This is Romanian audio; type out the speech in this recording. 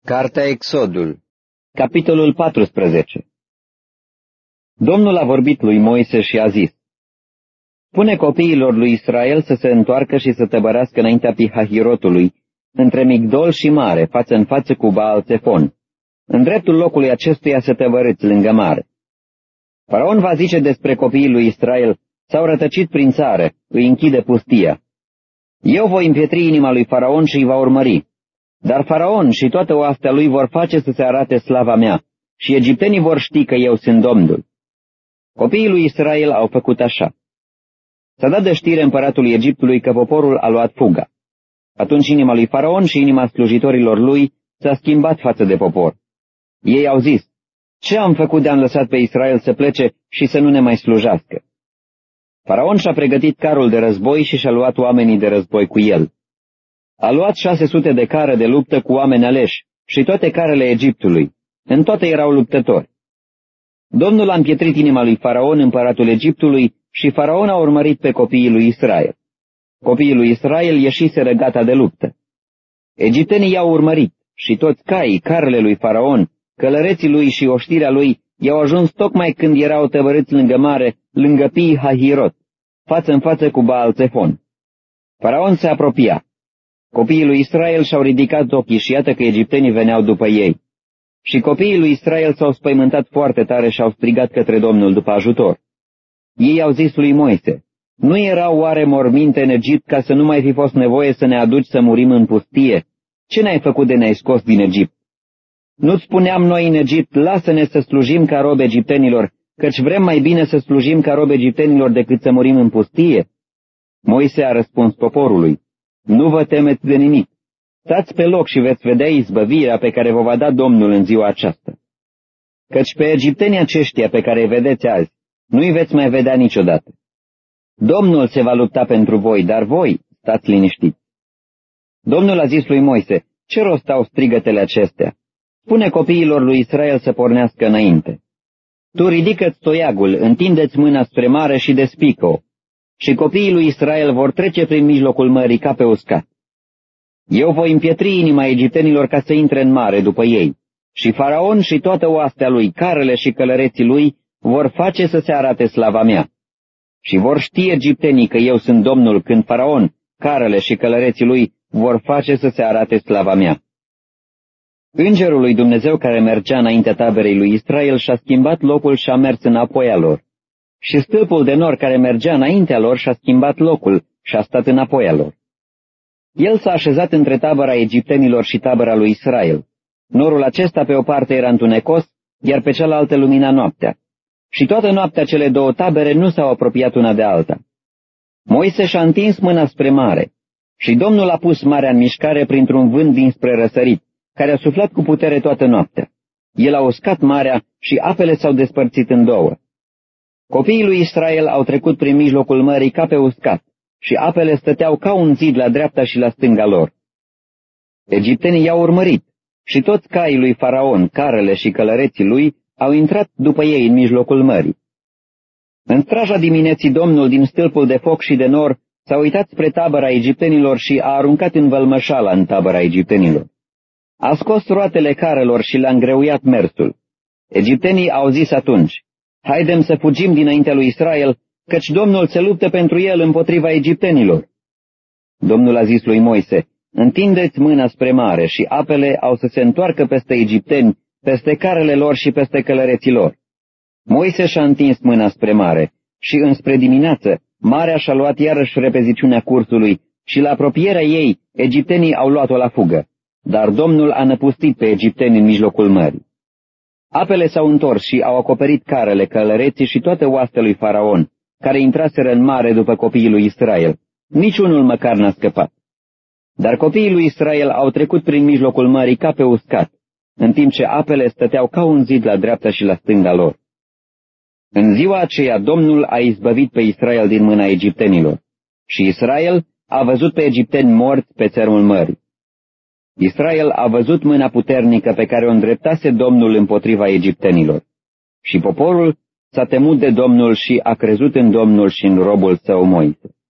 Cartea Exodul, capitolul 14. Domnul a vorbit lui Moise și a zis: Spune copiilor lui Israel să se întoarcă și să tăbărească înaintea Pihahirotului, între Migdol și Mare, față în față cu Baal-Țefon. În dreptul locului acestuia să tăbărâți lângă mare. Faraon va zice despre copiii lui Israel: s-au rătăcit prin țară, îi închide pustia. Eu voi împietri inima lui Faraon și îi va urmări. Dar Faraon și toată oastea lui vor face să se arate slava mea, și egiptenii vor ști că eu sunt Domnul. Copiii lui Israel au făcut așa. S-a dat de știre împăratului Egiptului că poporul a luat fuga. Atunci inima lui Faraon și inima slujitorilor lui s-a schimbat față de popor. Ei au zis: ce am făcut de-am lăsat pe Israel să plece și să nu ne mai slujească? Faraon și-a pregătit carul de război și și-a luat oamenii de război cu el. A luat 600 de care de luptă cu oameni aleși și toate carele Egiptului. În toate erau luptători. Domnul a împietrit inima lui Faraon, împăratul Egiptului, și Faraon a urmărit pe copiii lui Israel. Copiii lui Israel ieșiseră gata de luptă. Egiptenii i-au urmărit și toți caii, carele lui Faraon, călăreții lui și oștirea lui i-au ajuns tocmai când erau tăvărâți lângă mare, lângă Pi-Hahirot, față în față cu Baal-Țefon. Faraon se apropia. Copiii lui Israel și-au ridicat ochii și iată că egiptenii veneau după ei. Și copiii lui Israel s-au spăimântat foarte tare și au strigat către Domnul după ajutor. Ei au zis lui Moise: nu erau oare morminte în Egipt ca să nu mai fi fost nevoie să ne aduci să murim în pustie? Ce ne-ai făcut de ne-ai scos din Egipt? Nu-ți spuneam noi în Egipt: lasă-ne să slujim ca robi egiptenilor, căci vrem mai bine să slujim ca robi egiptenilor decât să murim în pustie? Moise a răspuns poporului: nu vă temeți de nimic. Stați pe loc și veți vedea izbăvirea pe care vă va da Domnul în ziua aceasta. Căci pe egiptenii aceștia pe care îi vedeți azi, nu-i veți mai vedea niciodată. Domnul se va lupta pentru voi, dar voi stați liniștiți. Domnul a zis lui Moise: ce rost au strigătele acestea? Spune copiilor lui Israel să pornească înainte. Tu ridică-ți toiagul, întindeți mâna spre mare și despică-o. Și copiii lui Israel vor trece prin mijlocul mării ca pe uscat. Eu voi împietri inima egiptenilor ca să intre în mare după ei, și Faraon și toată oastea lui, carele și călăreții lui, vor face să se arate slava mea. Și vor ști egiptenii că eu sunt Domnul când Faraon, carele și călăreții lui vor face să se arate slava mea. Îngerul lui Dumnezeu care mergea înaintea taberei lui Israel și-a schimbat locul și a mers înapoi a lor. Și stâlpul de nor care mergea înaintea lor și-a schimbat locul și a stat înapoi a lor. El s-a așezat între tabăra egiptenilor și tabăra lui Israel. Norul acesta pe o parte era întunecos, iar pe cealaltă lumina noaptea. Și toată noaptea cele două tabere nu s-au apropiat una de alta. Moise și-a întins mâna spre mare și Domnul a pus marea în mișcare printr-un vânt dinspre răsărit, care a suflat cu putere toată noaptea. El a uscat marea și apele s-au despărțit în două. Copiii lui Israel au trecut prin mijlocul mării ca pe uscat și apele stăteau ca un zid la dreapta și la stânga lor. Egiptenii i-au urmărit și toți caii lui Faraon, carele și călăreții lui, au intrat după ei în mijlocul mării. În straja dimineții Domnul din stâlpul de foc și de nor s-a uitat spre tabăra egiptenilor și a aruncat în vălmășala în tabăra egiptenilor. A scos roatele carelor și le-a îngreuiat mersul. Egiptenii au zis atunci: haidem să fugim dinaintea lui Israel, căci Domnul se luptă pentru el împotriva egiptenilor. Domnul a zis lui Moise: întindeți mâna spre mare și apele au să se întoarcă peste egipteni, peste carele lor și peste călăreții lor. Moise și-a întins mâna spre mare și înspre dimineață marea și-a luat iarăși repeziciunea cursului și la apropierea ei egiptenii au luat-o la fugă, dar Domnul a năpustit pe egipteni în mijlocul mării. Apele s-au întors și au acoperit carele, călăreții și toată oastea lui Faraon, care intraseră în mare după copiii lui Israel. Niciunul măcar n-a scăpat. Dar copiii lui Israel au trecut prin mijlocul mării ca pe uscat, în timp ce apele stăteau ca un zid la dreapta și la stânga lor. În ziua aceea Domnul a izbăvit pe Israel din mâna egiptenilor și Israel a văzut pe egipteni morți pe țărmul mării. Israel a văzut mâna puternică pe care o îndreptase Domnul împotriva egiptenilor. Și poporul s-a temut de Domnul și a crezut în Domnul și în robul său Moise.